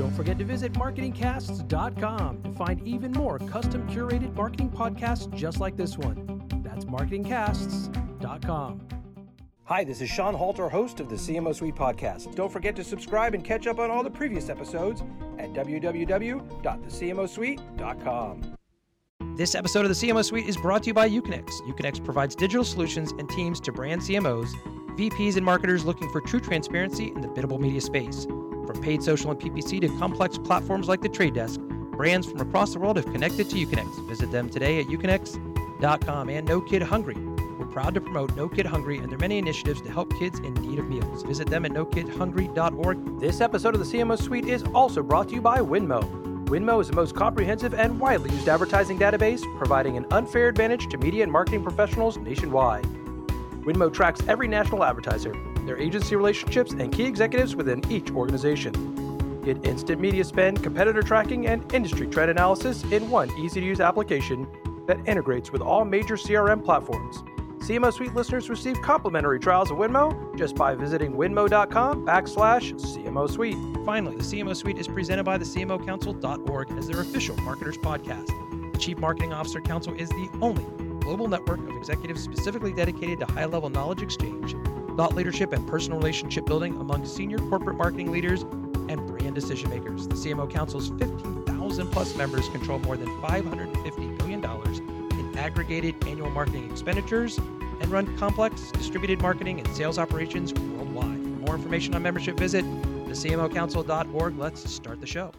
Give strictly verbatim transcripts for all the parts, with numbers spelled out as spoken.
Don't forget to visit marketing casts dot com to find even more custom curated marketing podcasts just like this one. That's marketing casts dot com. Hi, this is Sean Halter, host of the C M O Suite podcast. Don't forget to subscribe and catch up on all the previous episodes at w w w dot the c m o suite dot com. This episode of the C M O Suite is brought to you by Uconnect. Uconnect provides digital solutions and teams to brand C M Os, V Ps, and marketers looking for true transparency in the biddable media space. From paid social and P P C to complex platforms like The Trade Desk, brands from across the world have connected to Uconnect. Visit them today at uconnect dot com. And No Kid Hungry. We're proud to promote No Kid Hungry and their many initiatives to help kids in need of meals. Visit them at no kid hungry dot org. This episode of the C M O Suite is also brought to you by Winmo. Winmo is the most comprehensive and widely used advertising database, providing an unfair advantage to media and marketing professionals nationwide. Winmo tracks every national advertiser, their agency relationships, and key executives within each organization. Get instant media spend, competitor tracking, and industry trend analysis in one easy-to-use application that integrates with all major C R M platforms. C M O Suite listeners receive complimentary trials of Winmo just by visiting winmo.com backslash CMO Suite. Finally, the C M O Suite is presented by the C M O Council dot org as their official marketers podcast. The Chief Marketing Officer Council is the only global network of executives specifically dedicated to high-level knowledge exchange, thought leadership, and personal relationship building among senior corporate marketing leaders and brand decision makers. The C M O Council's fifteen thousand plus members control more than five hundred fifty billion dollars in aggregated annual marketing expenditures and run complex distributed marketing and sales operations worldwide. For more information on membership, visit the C M O Council dot org. Let's start the show.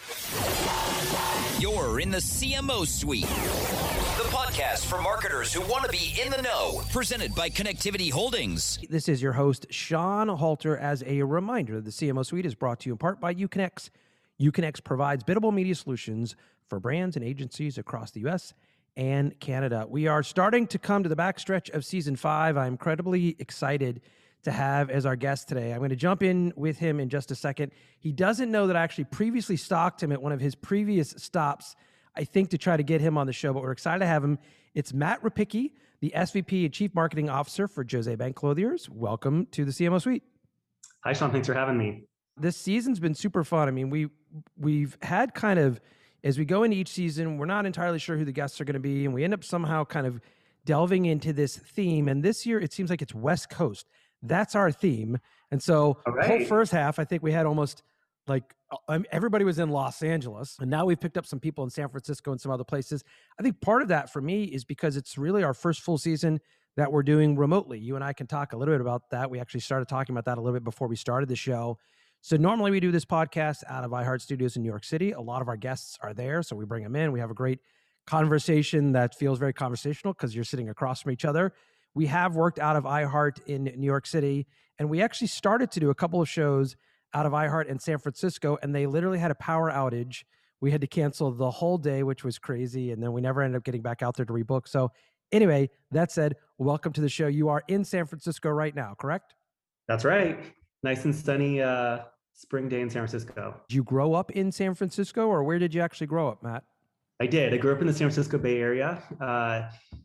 You're in the C M O Suite, the podcast for marketers who want to be in the know, presented by Connectivity Holdings. This is your host, Sean Halter. As a reminder, the C M O Suite is brought to you in part by Uconnect. Uconnect provides biddable media solutions for brands and agencies across the U S and Canada. We are starting to come to the backstretch of season five. I'm incredibly excited to have as our guest today. I'm going to jump in with him in just a second. He doesn't know that I actually previously stalked him at one of his previous stops, I think, to try to get him on the show, but we're excited to have him. It's Matt Rapicki, the S V P and Chief Marketing Officer for José Bank Clothiers. Welcome to the C M O Suite. Hi, Sean. Thanks for having me. This season's been super fun. I mean, we, we've had kind of, as we go into each season, we're not entirely sure who the guests are going to be, and we end up somehow kind of delving into this theme. And this year, it seems like it's West Coast. That's our theme. And so right. The whole first half, I think we had almost like um, everybody was in Los Angeles, and now we've picked up some people in San Francisco and some other places. I think part of that for me is because it's really our first full season that we're doing remotely. You and I can talk a little bit about that. We actually started talking about that a little bit before we started the show. So normally we do this podcast out of iHeart Studios in New York City. A lot of our guests are there, so we bring them in. We have a great conversation that feels very conversational because you're sitting across from each other. We have worked out of iHeart in New York City, and we actually started to do a couple of shows out of iHeart in San Francisco, and they literally had a power outage. We had to cancel the whole day, which was crazy, and then we never ended up getting back out there to rebook. So anyway, that said, welcome to the show. You are in San Francisco right now, correct? That's right. Nice and sunny uh, spring day in San Francisco. Did you grow up in San Francisco, or where did you actually grow up, Matt? I did. I grew up in the San Francisco Bay Area, uh,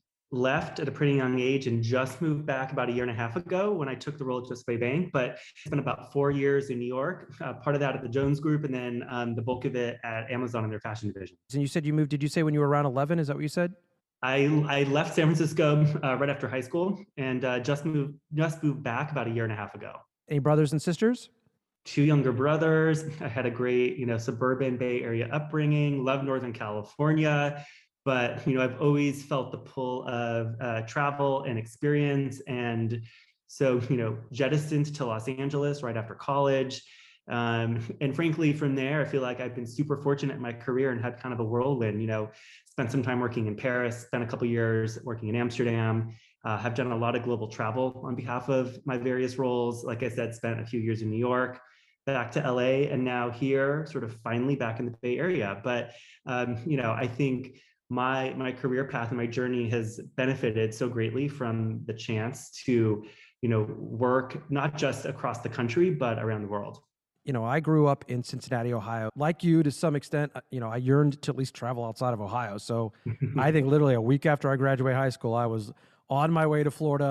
left at a pretty young age, and just moved back about a year and a half ago when I took the role at José Bank. But spent about four years in New York, uh, part of that at the Jones Group, and then um, the bulk of it at Amazon in their fashion division. And you said you moved, did you say when you were around eleven? Is that what you said? I, I left San Francisco uh, right after high school, and uh, just moved just moved back about a year and a half ago. Any brothers and sisters? Two younger brothers. I had a great, you know, suburban Bay Area upbringing, loved Northern California, but, you know, I've always felt the pull of uh, travel and experience. And so, you know, jettisoned to Los Angeles right after college. Um, and frankly, from there, I feel like I've been super fortunate in my career and had kind of a whirlwind, you know, spent some time working in Paris, spent a couple of years working in Amsterdam, uh, have done a lot of global travel on behalf of my various roles. Like I said, spent a few years in New York, back to L A, and now here, sort of finally back in the Bay Area. But, um, you know, I think my my career path and my journey has benefited so greatly from the chance to, you know, work not just across the country, but around the world. You know, I grew up in Cincinnati, Ohio. Like you, to some extent, you know, I yearned to at least travel outside of Ohio. So I think literally a week after I graduated high school, I was on my way to Florida,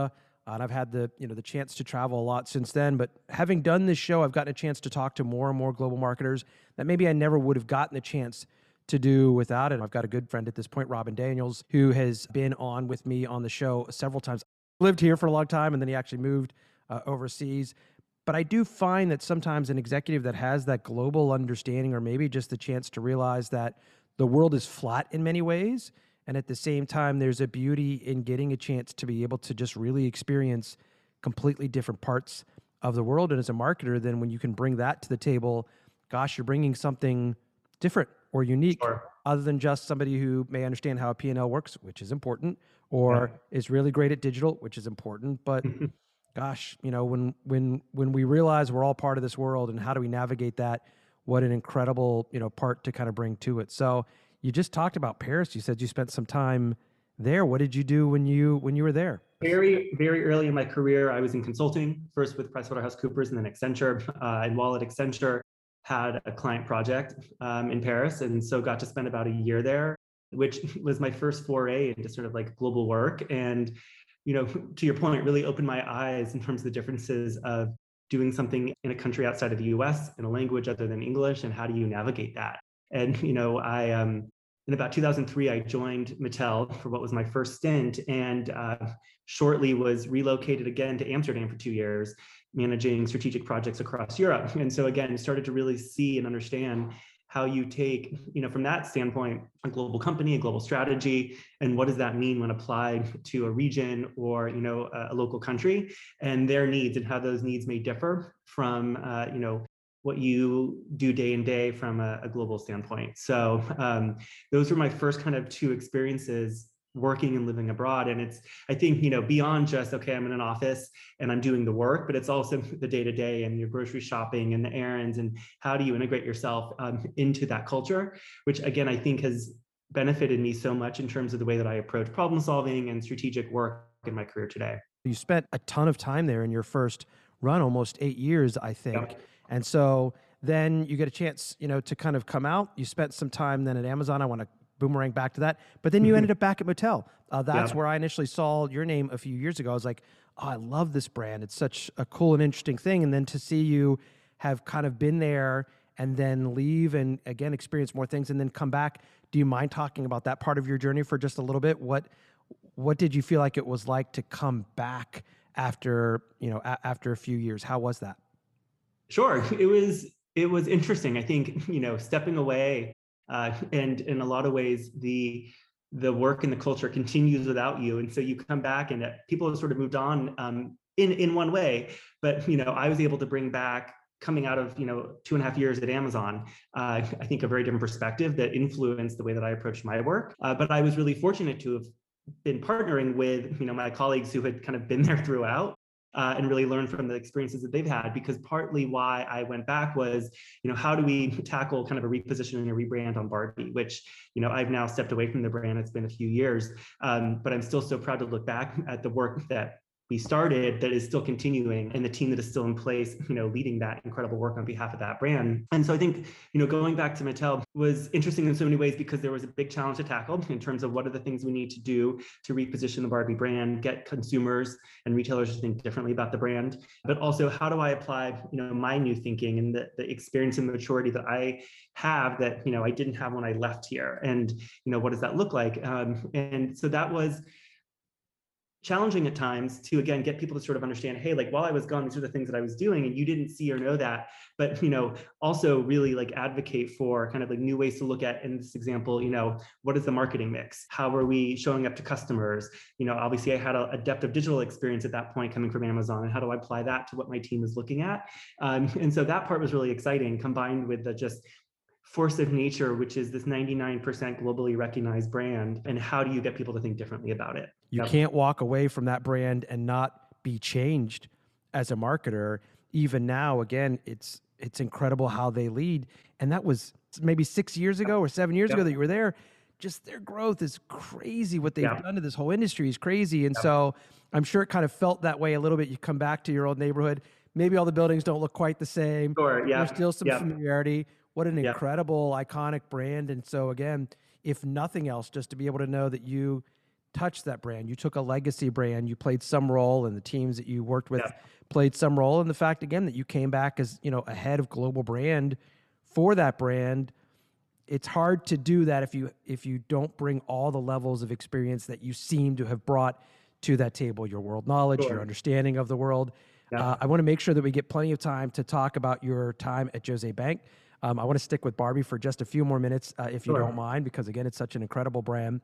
and I've had the, you know, the chance to travel a lot since then. But having done this show, I've gotten a chance to talk to more and more global marketers that maybe I never would have gotten the chance to do without it. I've got a good friend at this point, Robin Daniels, who has been on with me on the show several times. Lived here for a long time, and then he actually moved uh, overseas. But I do find that sometimes an executive that has that global understanding, or maybe just the chance to realize that the world is flat in many ways, and at the same time, there's a beauty in getting a chance to be able to just really experience completely different parts of the world. And as a marketer, then when you can bring that to the table, gosh, you're bringing something different or unique, Sure. other than just somebody who may understand how a P and L works, which is important, or yeah. is really great at digital, which is important. But gosh, you know, when when when we realize we're all part of this world and how do we navigate that, what an incredible, you know, part to kind of bring to it. So you just talked about Paris. You said you spent some time there. What did you do when you when you were there? Very, very early in my career, I was in consulting, first with PricewaterhouseCoopers and then Accenture. Uh, and while at Accenture, had a client project um, in Paris, and so got to spend about a year there, which was my first foray into sort of like global work. And, you know, to your point, really opened my eyes in terms of the differences of doing something in a country outside of the U S in a language other than English, and how do you navigate that? And, you know, I, um, in about two thousand three, I joined Mattel for what was my first stint, and uh, shortly was relocated again to Amsterdam for two years, managing strategic projects across Europe. And so again, started to really see and understand how you take, you know, from that standpoint, a global company, a global strategy, and what does that mean when applied to a region or, you know, a, a local country, and their needs, and how those needs may differ from, uh, you know, what you do day in day from a, a global standpoint. So um, those were my first kind of two experiences working and living abroad. And it's, I think, you know, beyond just, okay, I'm in an office and I'm doing the work, but it's also the day-to-day and your grocery shopping and the errands, and how do you integrate yourself um, into that culture, which again, I think has benefited me so much in terms of the way that I approach problem solving and strategic work in my career today. You spent a ton of time there in your first run, almost eight years, I think. Yep. And so then you get a chance, you know, to kind of come out. You spent some time then at Amazon. I want to boomerang back to that. But then you mm-hmm. ended up back at Mattel. Uh, that's yeah. where I initially saw your name a few years ago. I was like, oh, I love this brand. It's such a cool and interesting thing. And then to see you have kind of been there and then leave and, again, experience more things and then come back. Do you mind talking about that part of your journey for just a little bit? What what did you feel like it was like to come back after, you know, a- after a few years? How was that? Sure. It was, it was interesting. I think, you know, stepping away uh, and in a lot of ways, the, the work and the culture continues without you. And so you come back and people have sort of moved on um, in, in one way, but, you know, I was able to bring back, coming out of, you know, two and a half years at Amazon, uh, I think a very different perspective that influenced the way that I approached my work. Uh, but I was really fortunate to have been partnering with, you know, my colleagues who had kind of been there throughout. Uh, and really learn from the experiences that they've had, because partly why I went back was, you know, how do we tackle kind of a reposition and a rebrand on Barbie, which, you know, I've now stepped away from the brand. It's been a few years, um, but I'm still so proud to look back at the work that we started that is still continuing, and the team that is still in place, you know, leading that incredible work on behalf of that brand. And so I think, you know, going back to Mattel was interesting in so many ways, because there was a big challenge to tackle in terms of what are the things we need to do to reposition the Barbie brand, get consumers and retailers to think differently about the brand, but also how do I apply, you know, my new thinking and the, the experience and maturity that I have that, you know, I didn't have when I left here. And, you know, what does that look like? Um, and so that was challenging at times to, again, get people to sort of understand, hey, like while I was gone, these are the things that I was doing and you didn't see or know that, but, you know, also really like advocate for kind of like new ways to look at, in this example, you know, what is the marketing mix? How are we showing up to customers? You know, obviously I had a, a depth of digital experience at that point coming from Amazon, and how do I apply that to what my team is looking at? Um, and so that part was really exciting, combined with the just force of nature, which is this ninety-nine percent globally recognized brand, and how do you get people to think differently about it? You Yep. can't walk away from that brand and not be changed as a marketer. Even now, again, it's it's incredible how they lead. And that was maybe six years ago or seven years Yep. ago that you were there. Just their growth is crazy. What they've Yep. done to this whole industry is crazy. And Yep. so I'm sure it kind of felt that way a little bit. You come back to your old neighborhood. Maybe all the buildings don't look quite the same. Sure, yeah. There's still some Yep. familiarity. What an Yep. incredible, iconic brand. And so again, if nothing else, just to be able to know that you touched that brand. You took a legacy brand, you played some role, and the teams that you worked with Yeah. played some role. And the fact, again, that you came back as, you know, a head of global brand for that brand, it's hard to do that if you if you don't bring all the levels of experience that you seem to have brought to that table, your world knowledge, Sure. your understanding of the world. Yeah. Uh, I want to make sure that we get plenty of time to talk about your time at Jose Bank. Um, I want to stick with Barbie for just a few more minutes, uh, if you Sure. don't mind, because again, it's such an incredible brand.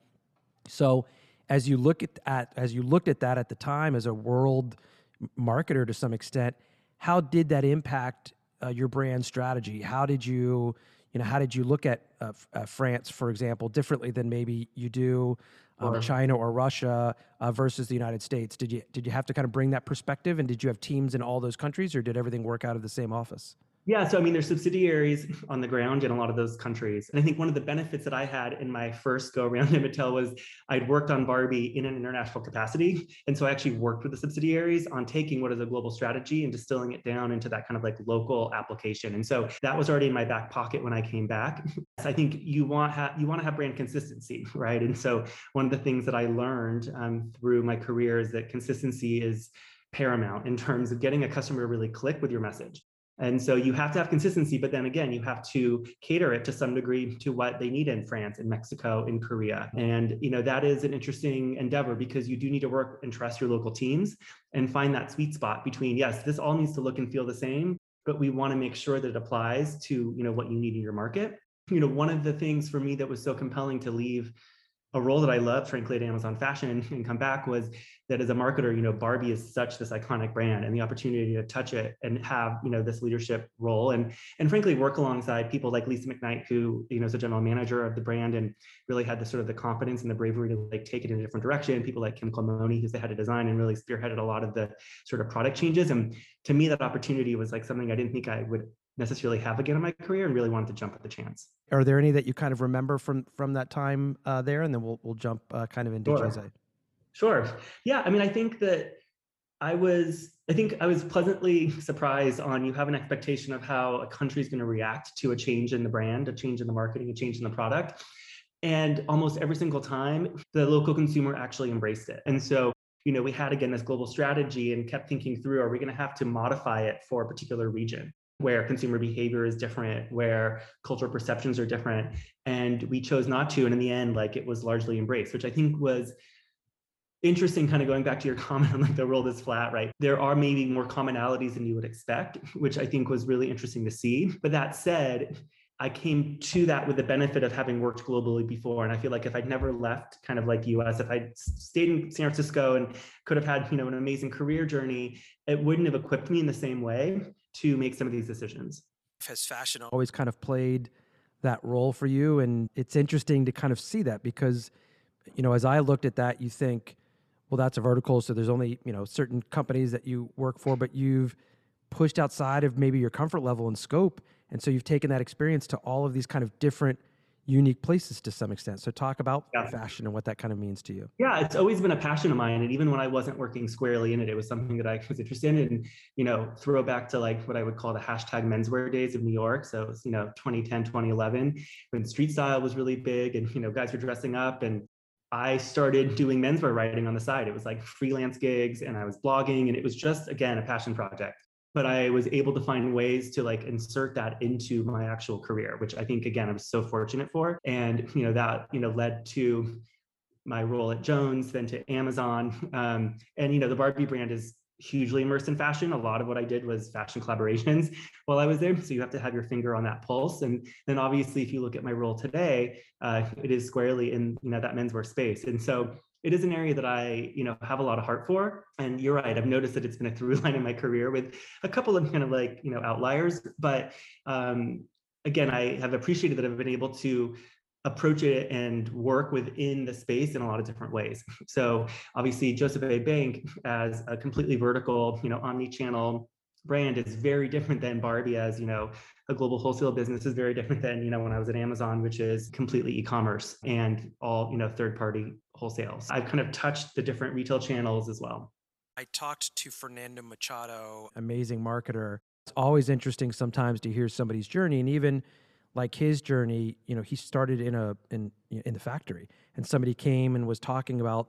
So, as you look at, at as you looked at that at the time as a world marketer to some extent, how did that impact uh, your brand strategy? How did you, you know, how did you look at uh, f- uh, France, for example, differently than maybe you do um, Sure. China or Russia uh, versus the United States? Did you did you have to kind of bring that perspective, and did you have teams in all those countries, or did everything work out of the same office? Yeah, so I mean, there's subsidiaries on the ground in a lot of those countries. And I think one of the benefits that I had in my first go around at Mattel was I'd worked on Barbie in an international capacity. And so I actually worked with the subsidiaries on taking what is a global strategy and distilling it down into that kind of like local application. And so that was already in my back pocket when I came back. So I think you want ha- you want to have brand consistency, right? And so one of the things that I learned um, through my career is that consistency is paramount in terms of getting a customer to really click with your message. And so you have to have consistency, but then again, you have to cater it to some degree to what they need in France, in Mexico, in Korea. And you know that is an interesting endeavor because you do need to work and trust your local teams and find that sweet spot between, yes, this all needs to look and feel the same, but we want to make sure that it applies to, you know, what you need in your market. You know, one of the things for me that was so compelling to leave a role that I loved, frankly, at Amazon Fashion and come back was that as a marketer, you know, Barbie is such this iconic brand, and the opportunity to touch it and have, you know, this leadership role and, and frankly, work alongside people like Lisa McKnight, who, you know, is a general manager of the brand and really had the sort of the confidence and the bravery to like take it in a different direction. People like Kim Colmoni, who's the head of design and really spearheaded a lot of the sort of product changes. And to me, that opportunity was like something I didn't think I would necessarily have again in my career and really wanted to jump at the chance. Are there any that you kind of remember from from that time uh, there? And then we'll we'll jump uh, kind of into Sure. Jose. Sure. Yeah. I mean, I think that I was, I think I was pleasantly surprised on you have an expectation of how a country is going to react to a change in the brand, a change in the marketing, a change in the product. And almost every single time, the local consumer actually embraced it. And so, you know, we had, again, this global strategy and kept thinking through, are we going to have to modify it for a particular region where consumer behavior is different, where cultural perceptions are different? And we chose not to. And in the end, like it was largely embraced, which I think was interesting, kind of going back to your comment on like the world is flat, right? There are maybe more commonalities than you would expect, which I think was really interesting to see. But that said, I came to that with the benefit of having worked globally before. And I feel like if I'd never left kind of like U S, if I'd stayed in San Francisco and could have had, you know, an amazing career journey, it wouldn't have equipped me in the same way to make some of these decisions. Has fashion always kind of played that role for you? And it's interesting to kind of see that because, you know, as I looked at that, you think, well, that's a vertical, so there's only, you know, certain companies that you work for, but you've pushed outside of maybe your comfort level and scope. And so you've taken that experience to all of these kind of different, unique places to some extent. So talk about Yeah. fashion and what that kind of means to you. Yeah, it's always been a passion of mine. And even when I wasn't working squarely in it, it was something that I was interested in. And, you know, throw back to like what I would call the hashtag menswear days of New York. So it was, you know, twenty ten, twenty eleven, when street style was really big and, you know, guys were dressing up. And I started doing menswear writing on the side. It was like freelance gigs and I was blogging, and it was just, again, a passion project. But I was able to find ways to like insert that into my actual career, which I think, again, I was so fortunate for. And, you know, that, you know, led to my role at Jones, then to Amazon. Um, and, you know, the Barbie brand is hugely immersed in fashion. A lot of what I did was fashion collaborations while I was there. So you have to have your finger on that pulse. And then obviously, if you look at my role today, uh, it is squarely in, you know, that menswear space. And so it is an area that I, you know, have a lot of heart for. And you're right, I've noticed that it's been a through line in my career with a couple of kind of like, you know, outliers. But um, again, I have appreciated that I've been able to approach it and work within the space in a lot of different ways. So obviously Joseph A. Bank as a completely vertical, you know, omni-channel brand is very different than Barbie as, you know, a global wholesale business is very different than, you know, when I was at Amazon, which is completely e-commerce and all, you know, third-party wholesales. I've kind of touched the different retail channels as well. I talked to Fernando Machado, amazing marketer. It's always interesting sometimes to hear somebody's journey, and even like his journey, you know, he started in a in in the factory, and somebody came and was talking about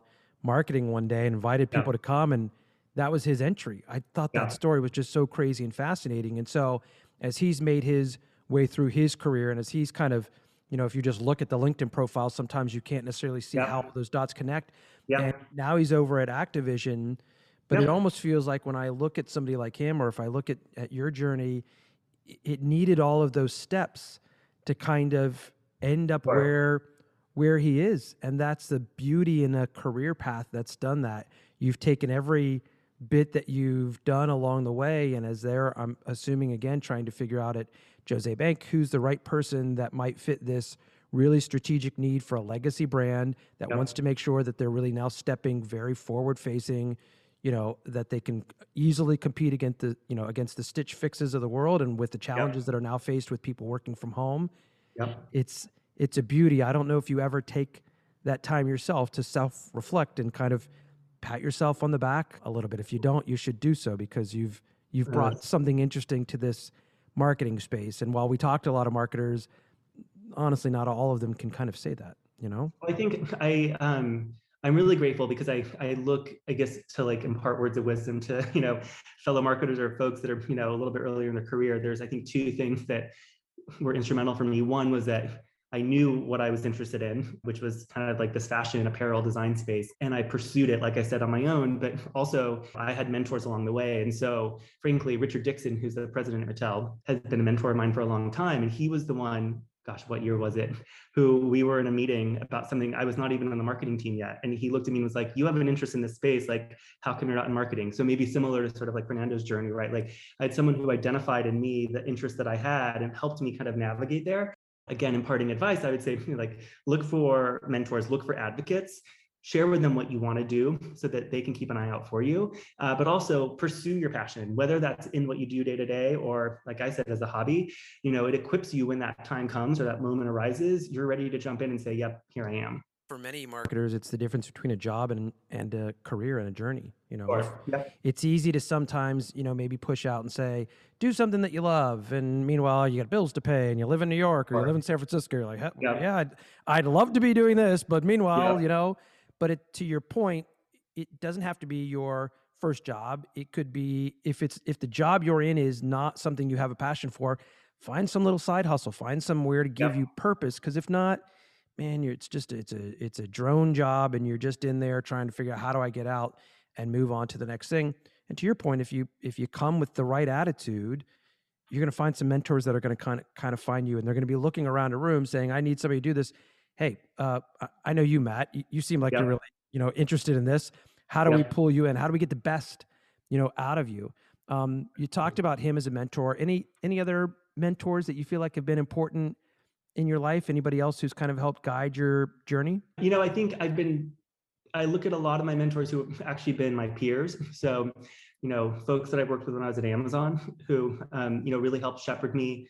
marketing one day and invited people Yeah. to come, and that was his entry. I thought that Yeah. story was just so crazy and fascinating. And so as he's made his way through his career, and as he's kind of, you know, if you just look at the LinkedIn profile, sometimes you can't necessarily see Yeah. how those dots connect. Yeah. And now he's over at Activision, but Yeah. it almost feels like when I look at somebody like him, or if I look at, at your journey, i- it needed all of those steps to kind of end up Sure. where where he is. And that's the beauty in a career path that's done that. You've taken every bit that you've done along the way, and as there, I'm assuming again, trying to figure out at Jose Bank, who's the right person that might fit this really strategic need for a legacy brand that Yep. wants to make sure that they're really now stepping very forward facing, you know, that they can easily compete against the, you know, against the Stitch Fixes of the world, and with the challenges that are now faced with people working from home. Yep. It's, it's a beauty. I don't know if you ever take that time yourself to self-reflect and kind of pat yourself on the back a little bit. If you don't, you should do so, because you've, you've brought Yes. something interesting to this marketing space. And while we talk to a lot of marketers, honestly, not all of them can kind of say that, you know? I think I um I'm really grateful because I I look, I guess, to like impart words of wisdom to, you know, fellow marketers or folks that are, you know, a little bit earlier in their career. There's, I think, two things that were instrumental for me. One was that I knew what I was interested in, which was kind of like this fashion apparel design space. And I pursued it, like I said, on my own, but also I had mentors along the way. And so frankly, Richard Dixon, who's the president at Mattel, has been a mentor of mine for a long time. And he was the one, gosh, what year was it? Who we were in a meeting about something. I was not even on the marketing team yet. And he looked at me and was like, you have an interest in this space. Like, how come you're not in marketing? So maybe similar to sort of like Fernando's journey, right? Like I had someone who identified in me the interest that I had and helped me kind of navigate there. Again, imparting advice, I would say, like, look for mentors, look for advocates, share with them what you want to do so that they can keep an eye out for you, uh, but also pursue your passion, whether that's in what you do day to day or, like I said, as a hobby. You know, it equips you when that time comes or that moment arises, you're ready to jump in and say, yep, here I am. For many marketers, it's the difference between a job and, and a career and a journey. You know, Of if- course. Yeah. it's easy to sometimes, you know, maybe push out and say, do something that you love. And meanwhile, you got bills to pay and you live in New York or you Sure. live in San Francisco. You're like, "Huh, Yeah. yeah, I'd, I'd love to be doing this. But meanwhile, Yeah. you know, but it, to your point, it doesn't have to be your first job. It could be, if it's, if the job you're in is not something you have a passion for, find some little side hustle, find somewhere to give Yeah. you purpose. Cause if not, man, you're, it's just, it's a, it's a drone job and you're just in there trying to figure out how do I get out and move on to the next thing. And to your point, if you, if you come with the right attitude, you're going to find some mentors that are going to kind of, kind of find you, and they're going to be looking around a room saying, I need somebody to do this. Hey, uh, I- I know you, Matt, you, you seem like Yeah. you're really, you know, interested in this. How do we Yeah. pull you in? How do we get the best, you know, out of you? Um, you talked about him as a mentor. Any, any other mentors that you feel like have been important in your life? Anybody else who's kind of helped guide your journey? You know, I think I've been, I look at a lot of my mentors who have actually been my peers. So, you know, folks that I worked with when I was at Amazon who, um, you know, really helped shepherd me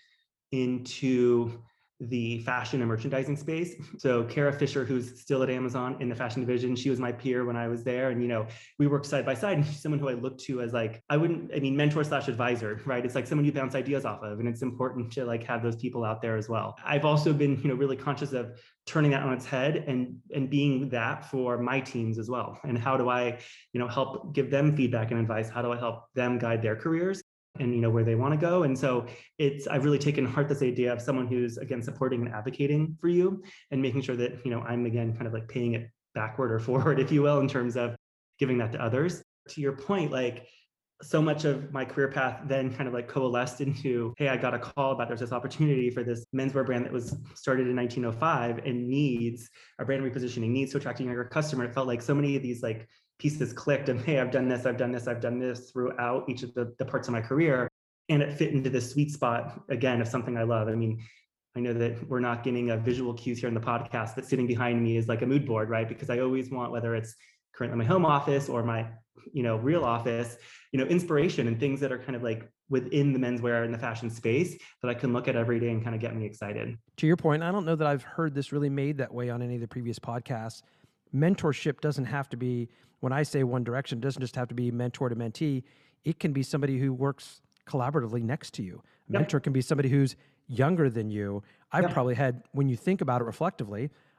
into the fashion and merchandising space. So Kara Fisher, who's still at Amazon in the fashion division, she was my peer when I was there. And, you know, we worked side by side, and she's someone who I look to as like, I wouldn't, I mean, mentor slash advisor, right? It's like someone you bounce ideas off of. And it's important to like have those people out there as well. I've also been, you know, really conscious of turning that on its head and, and being that for my teams as well. And how do I, you know, help give them feedback and advice? How do I help them guide their careers and, you know, where they want to go? And so it's, I've really taken heart this idea of someone who's, again, supporting and advocating for you and making sure that, you know, I'm, again, kind of like paying it backward or forward, if you will, in terms of giving that to others. To your point, like, so much of my career path then kind of like coalesced into, hey, I got a call about there's this opportunity for this menswear brand that was started in nineteen oh five and needs our brand repositioning, needs to attract a younger customer. It felt like so many of these like pieces clicked and, hey, I've done this, I've done this, I've done this throughout each of the, the parts of my career. And it fit into this sweet spot, again, of something I love. I mean, I know that we're not getting a visual cues here in the podcast, but sitting behind me is like a mood board, right? Because I always want, whether it's currently my home office or my, you know, real office, you know, inspiration and things that are kind of like within the menswear and the fashion space that I can look at every day and kind of get me excited. To your point, I don't know that I've heard this really made that way on any of the previous podcasts. Mentorship doesn't have to be, when I say one direction, it doesn't just have to be mentor to mentee. It can be somebody who works collaboratively next to you. A Yep. mentor can be somebody who's younger than you. I've Yep. probably had, when you think about it reflectively,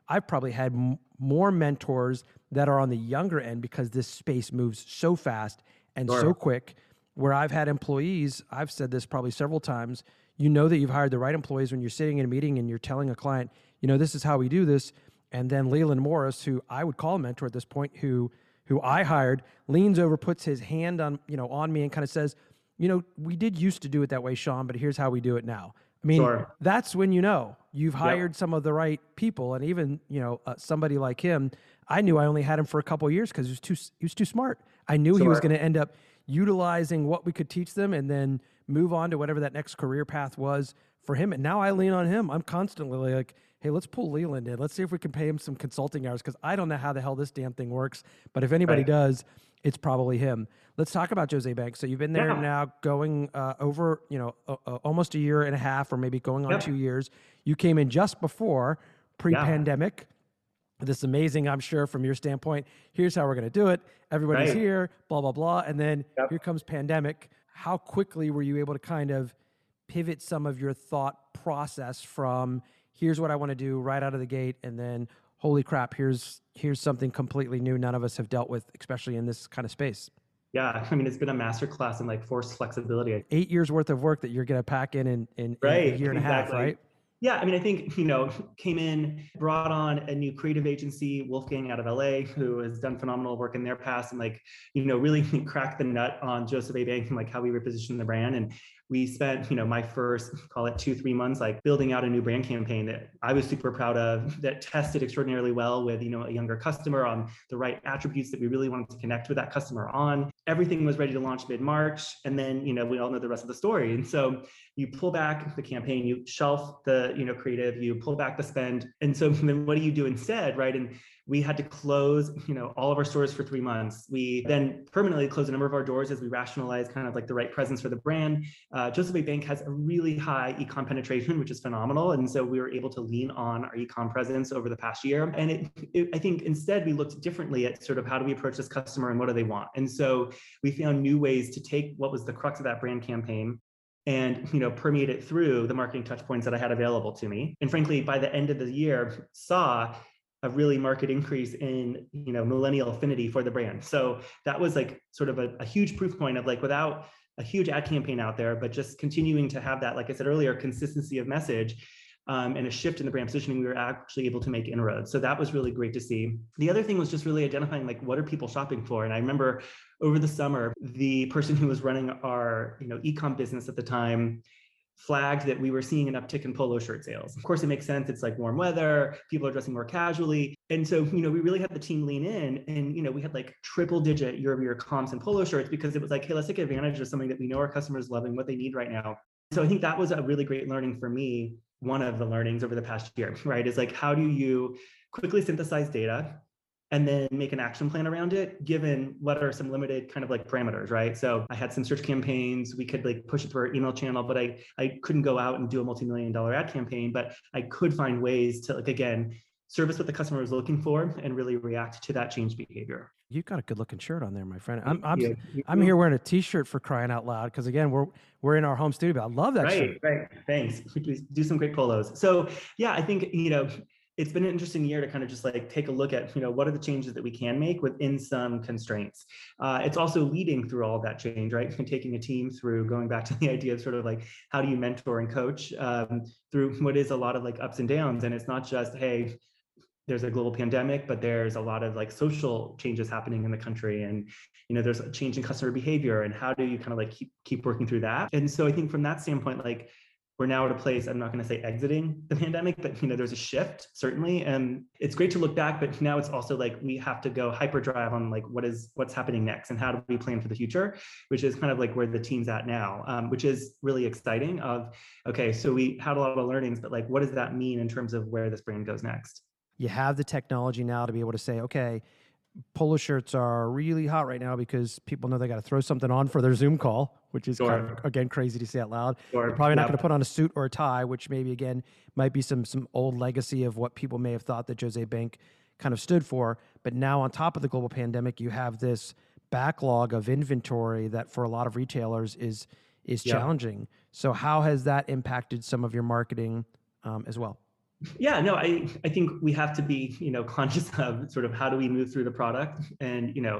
I've probably had m- more mentors that are on the younger end because this space moves so fast and Sure. so quick, where I've had employees, I've said this probably several times, you know that you've hired the right employees when you're sitting in a meeting and you're telling a client, you know, this is how we do this. And then Leland Morris, who I would call a mentor at this point, who who I hired, leans over, puts his hand on, you know, on me and kind of says, you know, we did used to do it that way, Sean, but here's how we do it now. I mean, Sure. that's when you know you've hired Yep. some of the right people. And even, you know, uh, somebody like him, I knew I only had him for a couple of years because he was too he was too smart. I knew he was Sure. going to end up utilizing what we could teach them and then move on to whatever that next career path was for him. And now I lean on him. I'm constantly like, hey, let's pull Leland in. Let's see if we can pay him some consulting hours because I don't know how the hell this damn thing works. But if anybody Right. does, it's probably him. Let's talk about Jose Bank. So you've been there Yeah. now going uh, over, you know, uh, uh, almost a year and a half or maybe going on Yep. two years. You came in just before pre-pandemic. This is amazing, I'm sure, from your standpoint. Here's how we're going to do it. Everybody's Right. here, blah, blah, blah. And then Yep. here comes pandemic. How quickly were you able to kind of pivot some of your thought process from here's what I want to do right out of the gate, and then holy crap, here's here's something completely new none of us have dealt with, especially in this kind of space? Yeah, I mean, it's been a masterclass in like forced flexibility. Eight years worth of work that you're going to pack in in, in, in Right, a year and a half, exactly. right? Yeah, I mean, I think, you know, came in, brought on a new creative agency, Wolfgang out of L A, who has done phenomenal work in their past and like, you know, really cracked the nut on Joseph A. Bank and like how we reposition the brand. And we spent, you know, my first, call it two, three months, like building out a new brand campaign that I was super proud of, that tested extraordinarily well with, you know, a younger customer on the right attributes that we really wanted to connect with that customer on. Everything was ready to launch mid-March. And then, you know, we all know the rest of the story. And so you pull back the campaign, you shelf the, you know, creative, you pull back the spend. And so then what do you do instead, right? And we had to close, you know, all of our stores for three months. We then permanently closed a number of our doors as we rationalized kind of like the right presence for the brand. Uh, Joseph A. Bank has a really high e-com penetration, which is phenomenal. And so we were able to lean on our e-com presence over the past year. And it, it, I think instead we looked differently at sort of how do we approach this customer and what do they want? And so we found new ways to take what was the crux of that brand campaign and, you know, permeate it through the marketing touch points that I had available to me. And frankly, by the end of the year, saw a really market increase in, you know, millennial affinity for the brand. So that was like sort of a, a huge proof point of like, without a huge ad campaign out there, but just continuing to have that, like I said earlier, consistency of message um, and a shift in the brand positioning, we were actually able to make inroads. So that was really great to see. The other thing was just really identifying like, what are people shopping for? And I remember over the summer, the person who was running our, you know, e-com business at the time flagged that we were seeing an uptick in polo shirt sales. Of course, it makes sense. It's like warm weather, people are dressing more casually. And so, you know, we really had the team lean in and, you know, we had like triple digit year over year comps in polo shirts because it was like, hey, let's take advantage of something that we know our customers love and what they need right now. So I think that was a really great learning for me. One of the learnings over the past year, right, is like, how do you quickly synthesize data and then make an action plan around it, given what are some limited kind of like parameters, right? So I had some search campaigns, we could like push it through our email channel, but I, I couldn't go out and do a multi-million dollar ad campaign, but I could find ways to like, again, service what the customer was looking for and really react to that change behavior. You've got a good looking shirt on there, my friend. I'm I'm, Yeah. I'm here wearing a t-shirt for crying out loud. Cause again, we're, we're in our home studio. I love that right, shirt. Right, thanks. We do some great polos. So yeah, I think, you know, it's been an interesting year to kind of just like take a look at, you know, what are the changes that we can make within some constraints. Uh, it's also leading through all of that change, right? And taking a team through, going back to the idea of sort of like, how do you mentor and coach um, through what is a lot of like ups and downs. And it's not just, hey, there's a global pandemic, but there's a lot of like social changes happening in the country. And, you know, there's a change in customer behavior and how do you kind of like keep, keep working through that? And so I think from that standpoint, like, we're now at a place, I'm not going to say exiting the pandemic, but, you know, there's a shift, certainly. And it's great to look back, but now it's also like, we have to go hyperdrive on like, what is, what's happening next and how do we plan for the future, which is kind of like where the team's at now, um, which is really exciting of, okay, so we had a lot of learnings, but like, what does that mean in terms of where this brand goes next? You have the technology now to be able to say, okay, polo shirts are really hot right now because people know they got to throw something on for their Zoom call, which is Sure. kind of, again, crazy to say out loud. Sure. You're probably not Yep. going to put on a suit or a tie, which maybe, again, might be some some old legacy of what people may have thought that Jose Bank kind of stood for. But now on top of the global pandemic, you have this backlog of inventory that for a lot of retailers is is Yeah. challenging. So how has that impacted some of your marketing um, as well? Yeah, no, I, I think we have to be, you know, conscious of sort of how do we move through the product and, you know,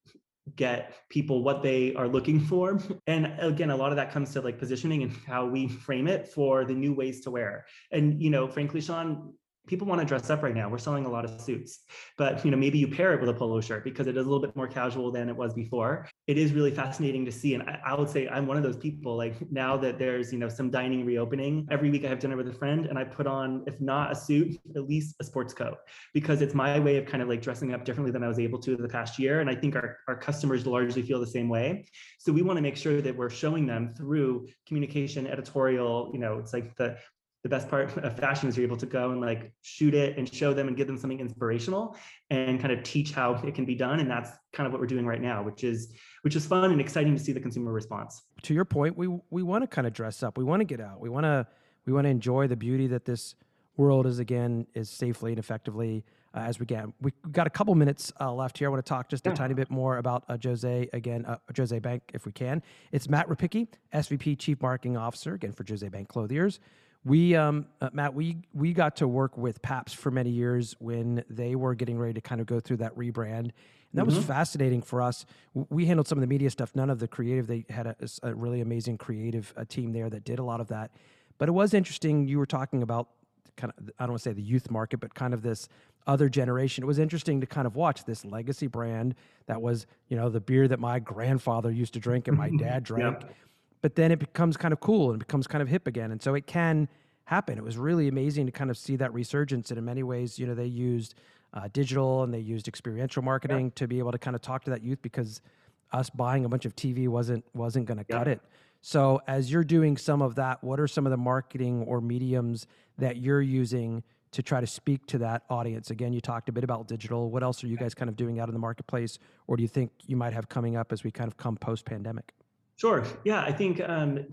get people what they are looking for. And again, a lot of that comes to like positioning and how we frame it for the new ways to wear. And, you know, frankly, Sean, people want to dress up right now. We're selling a lot of suits, but you know, maybe you pair it with a polo shirt because it is a little bit more casual than it was before. It is really fascinating to see. And I, I would say I'm one of those people, like now that there's, you know, some dining reopening, every week I have dinner with a friend and I put on, if not a suit, at least a sports coat, because it's my way of kind of like dressing up differently than I was able to the past year. And I think our, our customers largely feel the same way. So we want to make sure that we're showing them through communication, editorial, you know, it's like the The best part of fashion is you're able to go and like shoot it and show them and give them something inspirational and kind of teach how it can be done. And that's kind of what we're doing right now, which is which is fun and exciting to see the consumer response. To your point, we we want to kind of dress up. We want to get out. We want to we want to enjoy the beauty that this world is again is safely and effectively uh, as we can. We've got a couple minutes uh, left here. I want to talk just yeah. a tiny bit more about uh, Jose again, uh, Jose Bank, if we can. It's Matt Rapicki, S V P Chief Marketing Officer, again for Jose Bank Clothiers. We, um, uh, Matt, we we got to work with Pabst for many years when they were getting ready to kind of go through that rebrand. And that mm-hmm. was fascinating for us. We handled some of the media stuff, none of the creative. They had a, a really amazing creative uh, team there that did a lot of that. But it was interesting. You were talking about kind of, I don't want to say the youth market, but kind of this other generation. It was interesting to kind of watch this legacy brand that was, you know, the beer that my grandfather used to drink and my dad drank. Yeah. But then it becomes kind of cool and it becomes kind of hip again. And so it can happen. It was really amazing to kind of see that resurgence. And in many ways, you know, they used uh, digital and they used experiential marketing yeah. to be able to kind of talk to that youth because us buying a bunch of T V wasn't wasn't going to yeah. cut it. So as you're doing some of that, what are some of the marketing or mediums that you're using to try to speak to that audience? Again, you talked a bit about digital. What else are you guys kind of doing out in the marketplace? Or do you think you might have coming up as we kind of come post-pandemic? Sure. Yeah, I think, um,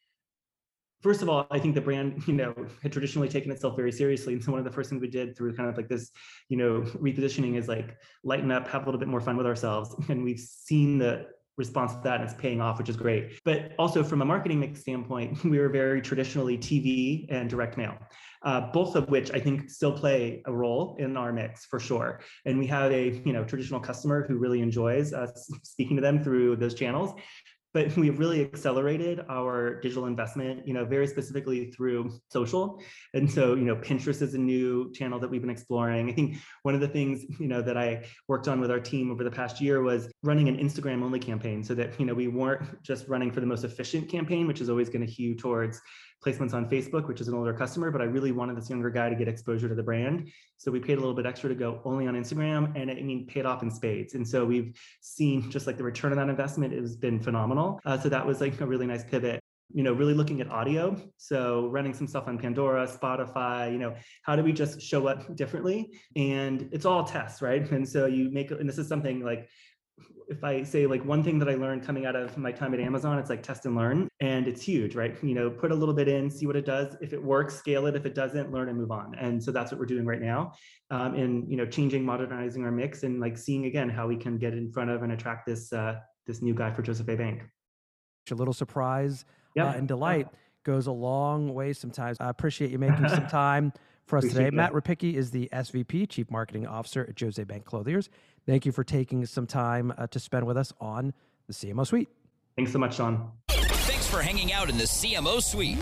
first of all, I think the brand, you know, had traditionally taken itself very seriously. And so one of the first things we did through kind of like this, you know, repositioning is like lighten up, have a little bit more fun with ourselves. And we've seen the response to that and it's paying off, which is great. But also from a marketing mix standpoint, we were very traditionally T V and direct mail. Uh, both of which I think still play a role in our mix for sure. And we have a, you know, traditional customer who really enjoys us speaking to them through those channels. But we've really accelerated our digital investment, you know, very specifically through social. And so, you know, Pinterest is a new channel that we've been exploring. I think one of the things, you know, that I worked on with our team over the past year was running an Instagram only campaign so that, you know, we weren't just running for the most efficient campaign, which is always going to hew towards placements on Facebook, which is an older customer, but I really wanted this younger guy to get exposure to the brand. So we paid a little bit extra to go only on Instagram, and it, I mean, paid off in spades. And so we've seen just like the return on that investment has been phenomenal. Uh, so that was like a really nice pivot. You know, really looking at audio. So running some stuff on Pandora, Spotify, you know, how do we just show up differently? And it's all tests, right? And so you make, and this is something like, if I say like one thing that I learned coming out of my time at Amazon, it's like test and learn, and it's huge, right? You know, put a little bit in, see what it does. If it works, scale it. If it doesn't, learn and move on. And so that's what we're doing right now. Um, and, you know, changing, modernizing our mix and like seeing again, how we can get in front of and attract this, uh, this new guy for Joseph A. Bank. A little surprise yeah. uh, and delight yeah. goes a long way sometimes. I appreciate you making some time for us appreciate today. That. Matt Rapicki is the S V P, Chief Marketing Officer at Jose Bank Clothiers. Thank you for taking some time uh, to spend with us on the C M O Suite. Thanks so much, Sean. Thanks for hanging out in the C M O Suite.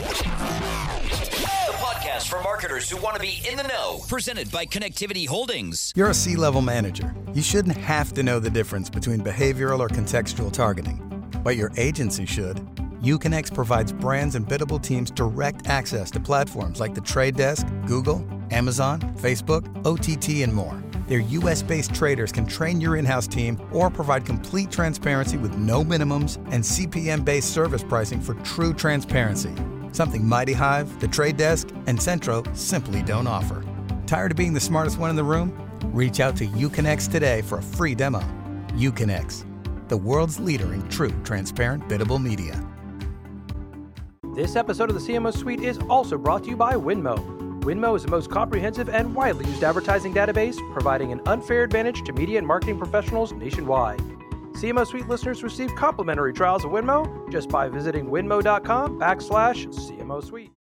The podcast for marketers who want to be in the know. Presented by Connectivity Holdings. You're a C-level manager. You shouldn't have to know the difference between behavioral or contextual targeting, but your agency should. Uconnect provides brands and biddable teams direct access to platforms like The Trade Desk, Google, Amazon, Facebook, O T T, and more. Their U S-based traders can train your in-house team or provide complete transparency with no minimums and C P M-based service pricing for true transparency. Something Mighty Hive, The Trade Desk, and Centro simply don't offer. Tired of being the smartest one in the room? Reach out to Uconnect today for a free demo. Uconnect, the world's leader in true transparent biddable media. This episode of the C M O Suite is also brought to you by Winmo. Winmo is the most comprehensive and widely used advertising database, providing an unfair advantage to media and marketing professionals nationwide. C M O Suite listeners receive complimentary trials of Winmo just by visiting winmo.com backslash CMO Suite.